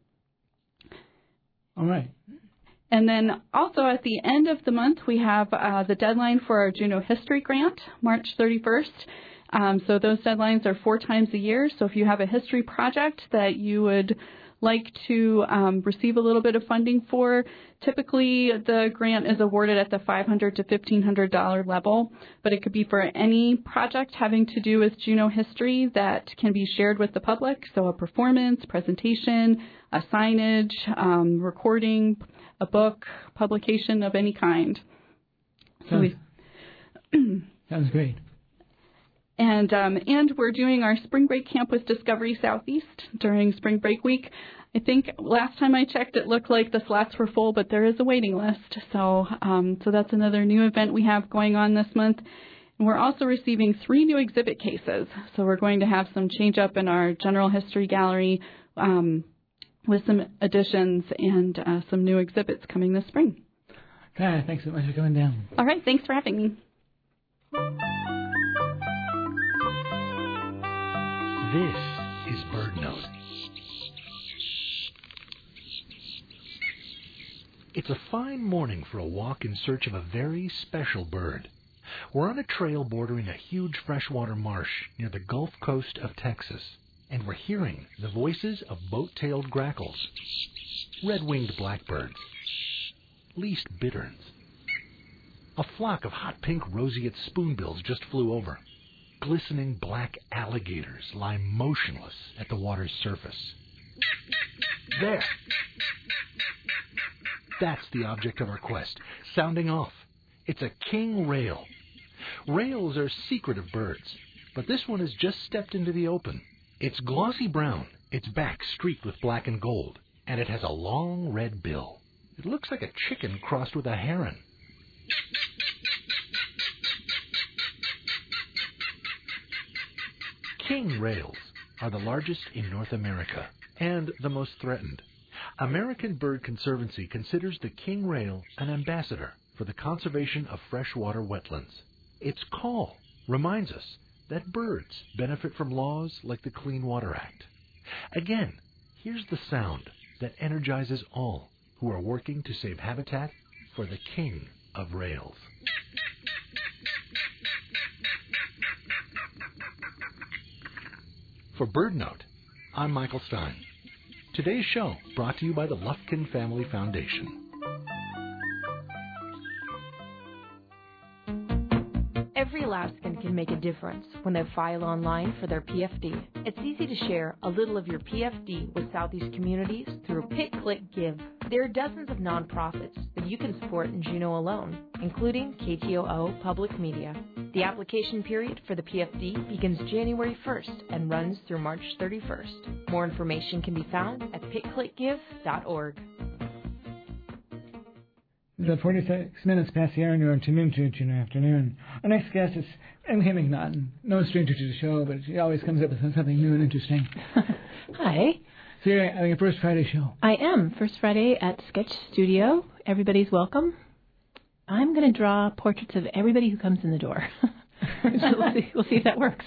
All right. And then also at the end of the month, we have uh, the deadline for our Juneau History Grant, March thirty-first. Um, so those deadlines are four times a year. So if you have a history project that you would like to um, receive a little bit of funding for, typically the grant is awarded at the five hundred dollars to fifteen hundred dollars level, but it could be for any project having to do with Juneau history that can be shared with the public. So a performance, presentation, a signage, um, recording, a book, publication of any kind. So Sounds, we, sounds great. And um, and we're doing our spring break camp with Discovery Southeast during spring break week. I think last time I checked, it looked like the slots were full, but there is a waiting list. So um, so that's another new event we have going on this month. And we're also receiving three new exhibit cases. So we're going to have some change up in our general history gallery um, with some additions and uh, some new exhibits coming this spring. Okay, thanks so much for coming down. All right, thanks for having me. This is BirdNote. It's a fine morning for a walk in search of a very special bird. We're on a trail bordering a huge freshwater marsh near the Gulf Coast of Texas, and we're hearing the voices of boat-tailed grackles, red-winged blackbirds, least bitterns. A flock of hot pink roseate spoonbills just flew over. Glistening black alligators lie motionless at the water's surface. There! That's the object of our quest, sounding off. It's a king rail. Rails are secretive birds, but this one has just stepped into the open. It's glossy brown, its back streaked with black and gold, and it has a long red bill. It looks like a chicken crossed with a heron. King rails are the largest in North America and the most threatened. American Bird Conservancy considers the king rail an ambassador for the conservation of freshwater wetlands. Its call reminds us that birds benefit from laws like the Clean Water Act. Again, here's the sound that energizes all who are working to save habitat for the king of rails. For BirdNote, I'm Michael Stein. Today's show brought to you by the Lufkin Family Foundation. Every Alaskan can make a difference when they file online for their P F D. It's easy to share a little of your P F D with Southeast communities through Pick, Click, Give. There are dozens of nonprofits that you can support in Juneau alone, including K T O O Public Media. The application period for the P F D begins January first and runs through March thirty-first. More information can be found at pick click give dot org. The forty-six minutes past the hour, and you're on Tune Into Juneau Afternoon. Our next guest is M K McNaughton. No stranger to the show, but she always comes up with something new and interesting. Hi. So you're having a First Friday show. I am. First Friday at Sketch Studio. Everybody's welcome. I'm going to draw portraits of everybody who comes in the door. So we'll, see, we'll see if that works.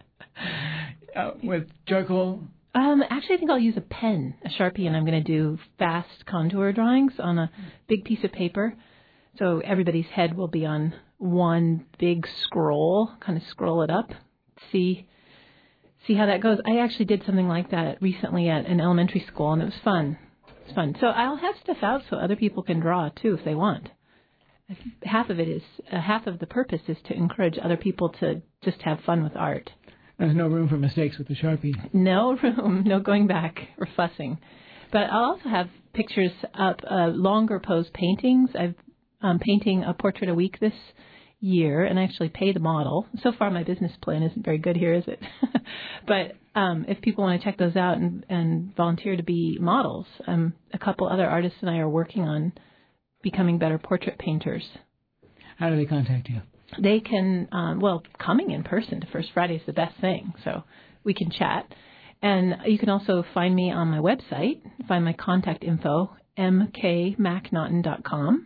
uh, with charcoal? Um, actually, I think I'll use a pen, a Sharpie, and I'm going to do fast contour drawings on a big piece of paper. So everybody's head will be on one big scroll, kind of scroll it up, see see how that goes. I actually did something like that recently at an elementary school, and it was fun. It's fun. So I'll have stuff out so other people can draw, too, if they want. Half of it is, uh, half of the purpose is to encourage other people to just have fun with art. There's no room for mistakes with the Sharpie. No room, no going back or fussing. But I'll also have pictures up, uh, longer pose paintings. I'm um, painting a portrait a week this year, and I actually pay the model. So far, my business plan isn't very good here, is it? But um, if people want to check those out and, and volunteer to be models, um, a couple other artists and I are working on becoming better portrait painters. How do they contact you? They can, um, well, coming in person to First Friday is the best thing, so we can chat. And you can also find me on my website, find my contact info, m k macnaughton dot com.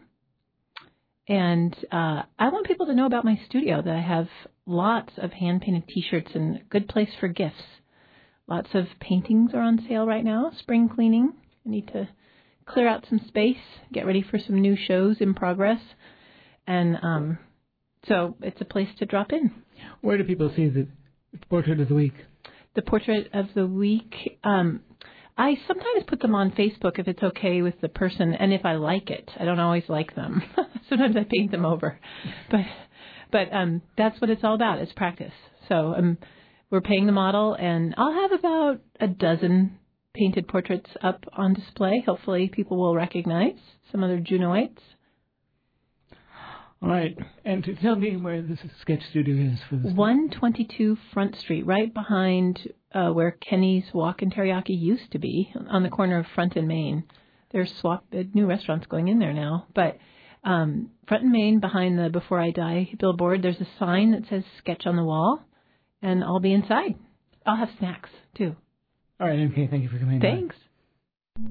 And uh, I want people to know about my studio, that I have lots of hand-painted T-shirts and a good place for gifts. Lots of paintings are on sale right now, spring cleaning. I need to clear out some space, get ready for some new shows in progress. And um, so it's a place to drop in. Where do people see the Portrait of the Week? The Portrait of the Week, um, I sometimes put them on Facebook if it's okay with the person and if I like it. I don't always like them. Sometimes I paint them over. But but um, that's what it's all about, is practice. So um, we're paying the model, and I'll have about a dozen painted portraits up on display. Hopefully people will recognize some other Juneauites. All right. And to tell me where this sketch studio is for this. one twenty-two Front Street, right behind uh, where Kenny's Walk and Teriyaki used to be, on the corner of Front and Main. There's swap uh, new restaurants going in there now. But um, Front and Main, behind the Before I Die billboard, there's a sign that says Sketch on the Wall, and I'll be inside. I'll have snacks, too. All right, M K, thank you for coming. Thanks. By.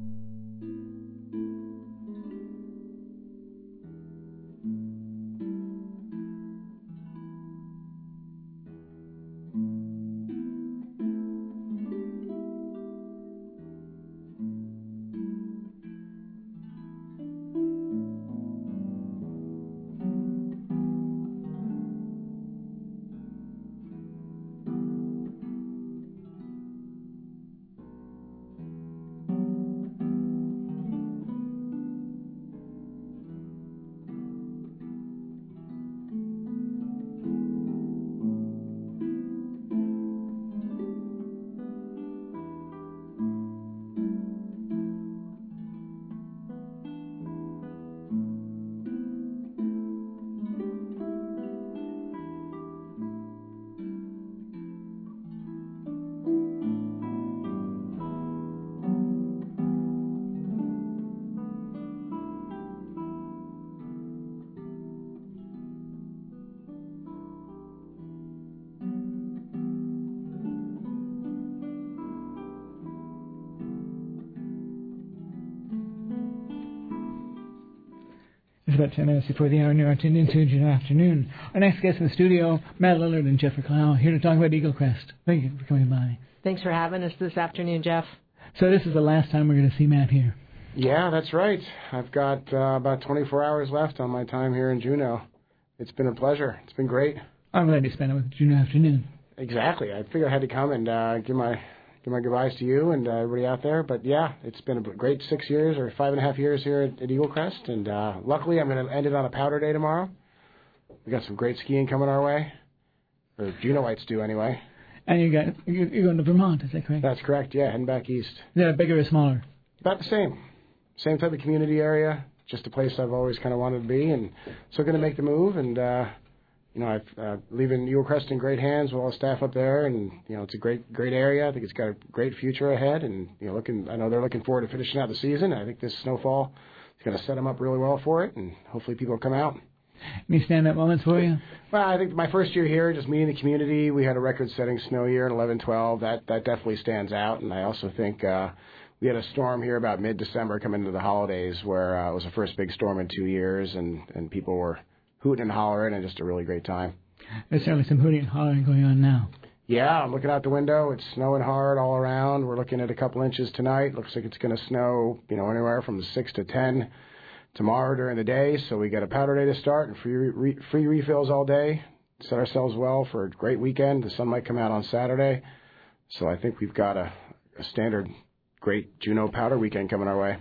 It's about ten minutes before the hour, and you're tuned into Juneau Afternoon. Our next guest in the studio, Matt Lillard and Jeffrey Clow, here to talk about Eagle Crest. Thank you for coming by. Thanks for having us this afternoon, Jeff. So this is the last time we're going to see Matt here. Yeah, that's right. I've got uh, about twenty-four hours left on my time here in Juneau. It's been a pleasure. It's been great. I'm glad you spent it with Juneau Afternoon. Exactly. I figured I had to come and uh, give my give my goodbyes to you and uh, everybody out there. But yeah, it's been a great six years or five and a half years here at, at Eagle Crest. And uh, luckily, I'm going to end it on a powder day tomorrow. We got some great skiing coming our way, or Juneauites do anyway. And you got you're going to Vermont, is that correct? That's correct. Yeah, heading back east. Is that bigger or smaller? About the same. Same type of community area. Just a place I've always kind of wanted to be, and so going to make the move. And uh, you know, I'm uh, leaving Eagle Crest in great hands with all the staff up there, and you know, it's a great, great area. I think it's got a great future ahead, and you know, looking, I know they're looking forward to finishing out the season. I think this snowfall is going to set them up really well for it, and hopefully people will come out. Any stand-up moments for you? Well, I think my first year here, just meeting the community, we had a record-setting snow year in eleven twelve. That that definitely stands out, and I also think uh, we had a storm here about mid-December coming into the holidays, where uh, it was the first big storm in two years, and and people were hooting and hollering, and just a really great time. There's certainly some hooting and hollering going on now. Yeah, I'm looking out the window. It's snowing hard all around. We're looking at a couple inches tonight. Looks like it's going to snow, you know, anywhere from six to ten tomorrow during the day. So we got a powder day to start and free re- free refills all day. Set ourselves well for a great weekend. The sun might come out on Saturday. So I think we've got a, a standard great Juneau powder weekend coming our way.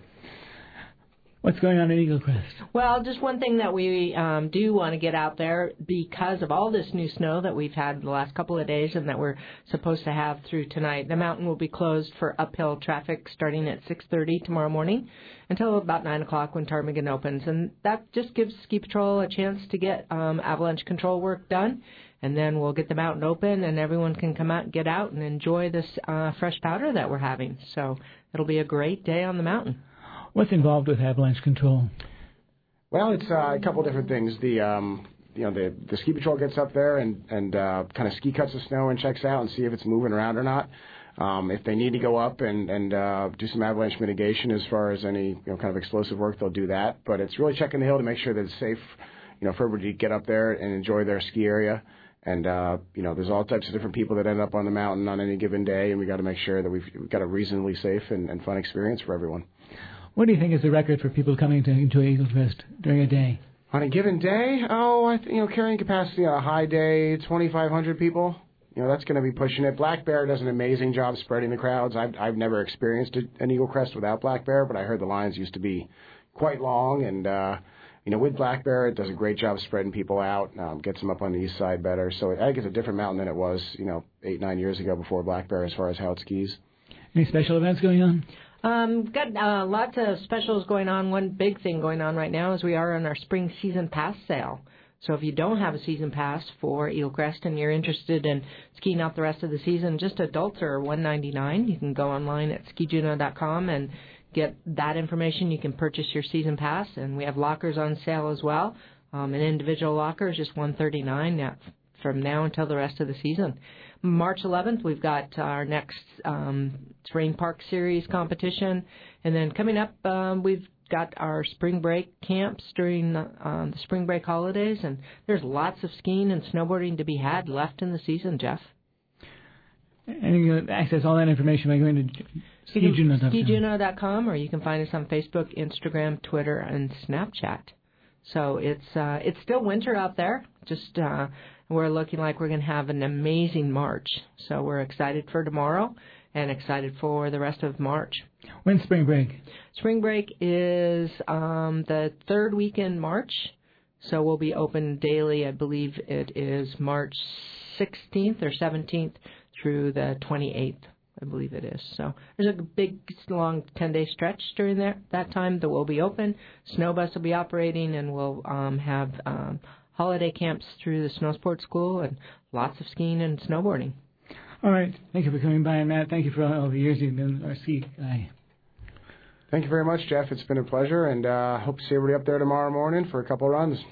What's going on in Eagle Crest? Well, just one thing that we um, do want to get out there, because of all this new snow that we've had the last couple of days and that we're supposed to have through tonight. The mountain will be closed for uphill traffic starting at six thirty tomorrow morning until about nine o'clock when Ptarmigan opens. And that just gives Ski Patrol a chance to get um, avalanche control work done. And then we'll get the mountain open and everyone can come out and get out and enjoy this uh, fresh powder that we're having. So it'll be a great day on the mountain. What's involved with avalanche control? Well, it's uh, a couple different things. The um, you know the the ski patrol gets up there and and uh, kind of ski cuts the snow and checks out and see if it's moving around or not. Um, if they need to go up and and uh, do some avalanche mitigation as far as any you know kind of explosive work, they'll do that. But it's really checking the hill to make sure that it's safe, you know, for everybody to get up there and enjoy their ski area. And, uh, you know, there's all types of different people that end up on the mountain on any given day, and we got to make sure that we've, we've got a reasonably safe and, and fun experience for everyone. What do you think is the record for people coming to enjoy Eagle Crest during a day? On a given day, oh, I th- you know, carrying capacity on a high day, twenty-five hundred people. You know, that's going to be pushing it. Black Bear does an amazing job spreading the crowds. I've, I've never experienced an Eagle Crest without Black Bear, but I heard the lines used to be quite long, and, uh, you know, with Black Bear, it does a great job spreading people out, um, gets them up on the east side better. So I think it's a different mountain than it was, you know, eight, nine years ago before Black Bear as far as how it skis. Any special events going on? Um, got uh, lots of specials going on. One big thing going on right now is we are on our spring season pass sale. So if you don't have a season pass for Eagle Crest and you're interested in skiing out the rest of the season, just adults are one hundred ninety-nine dollars. You can go online at ski juneau dot com and get that information. You can purchase your season pass, and we have lockers on sale as well. Um, an individual locker is just one hundred thirty-nine dollars now, from now until the rest of the season. March eleventh, we've got our next um, Terrain Park Series competition. And then coming up, um, we've got our spring break camps during the, um, the spring break holidays. And there's lots of skiing and snowboarding to be had left in the season, Jeff. And you can access all that information by going to ski juneau dot com. ski juneau dot com, or you can find us on Facebook, Instagram, Twitter, and Snapchat. So it's uh, it's still winter out there. Just uh, we're looking like we're going to have an amazing March. So we're excited for tomorrow and excited for the rest of March. When's spring break? Spring break is um, the third week in March. So we'll be open daily. I believe it is March sixteenth or seventeenth through the twenty-eighth, I believe it is. So there's a big, long ten-day stretch during that, that time that will be open. Snow bus will be operating, and we'll um, have um, holiday camps through the snow sports school and lots of skiing and snowboarding. All right. Thank you for coming by, Matt. Thank you for all the years you've been our ski guy. Thank you very much, Jeff. It's been a pleasure, and uh, hope to see everybody up there tomorrow morning for a couple of runs.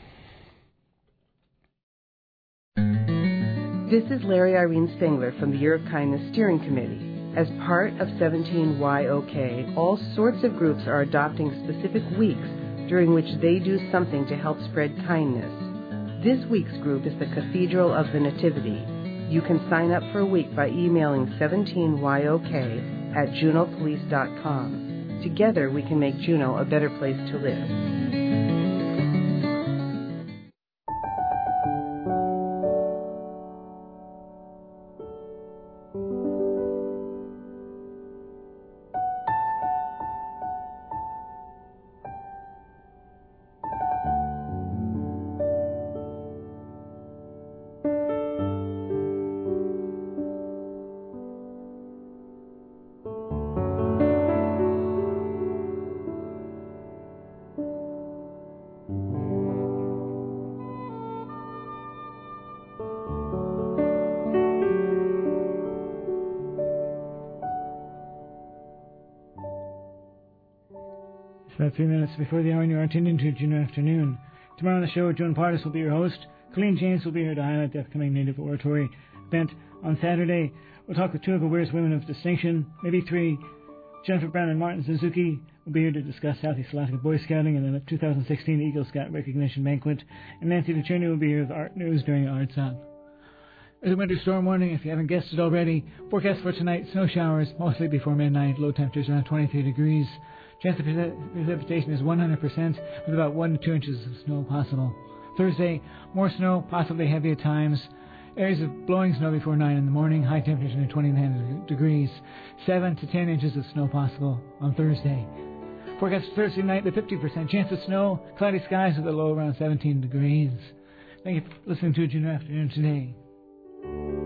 This is Larry Irene Spengler from the Year of Kindness Steering Committee. As part of seventeen Y O K, all sorts of groups are adopting specific weeks during which they do something to help spread kindness. This week's group is the Cathedral of the Nativity. You can sign up for a week by emailing seventeen Y O K at juneau police dot com. Together we can make Juneau a better place to live. About three minutes before the hour, you are tuned into Juneau Afternoon. Tomorrow on the show, Joan Partis will be your host. Colleen James will be here to highlight the upcoming Native Oratory event on Saturday. We'll talk with two of Aware's women of distinction, maybe three. Jennifer Brown and Martin Suzuki will be here to discuss Southeast Alaska Boy Scouting and the two thousand sixteen Eagle Scout Recognition Banquet. And Nancy DeCherney will be here with Art News during Arts Up. It's a winter storm warning, if you haven't guessed it already. Forecast for tonight, snow showers, mostly before midnight, low temperatures around twenty-three degrees. Chance of precipitation is one hundred percent, with about one to two inches of snow possible. Thursday, more snow, possibly heavy at times. Areas of blowing snow before nine in the morning, high temperature near twenty-nine degrees. seven to ten inches of snow possible on Thursday. Forecast for Thursday night, the fifty percent chance of snow, cloudy skies with a low around seventeen degrees. Thank you for listening to Juneau Afternoon today.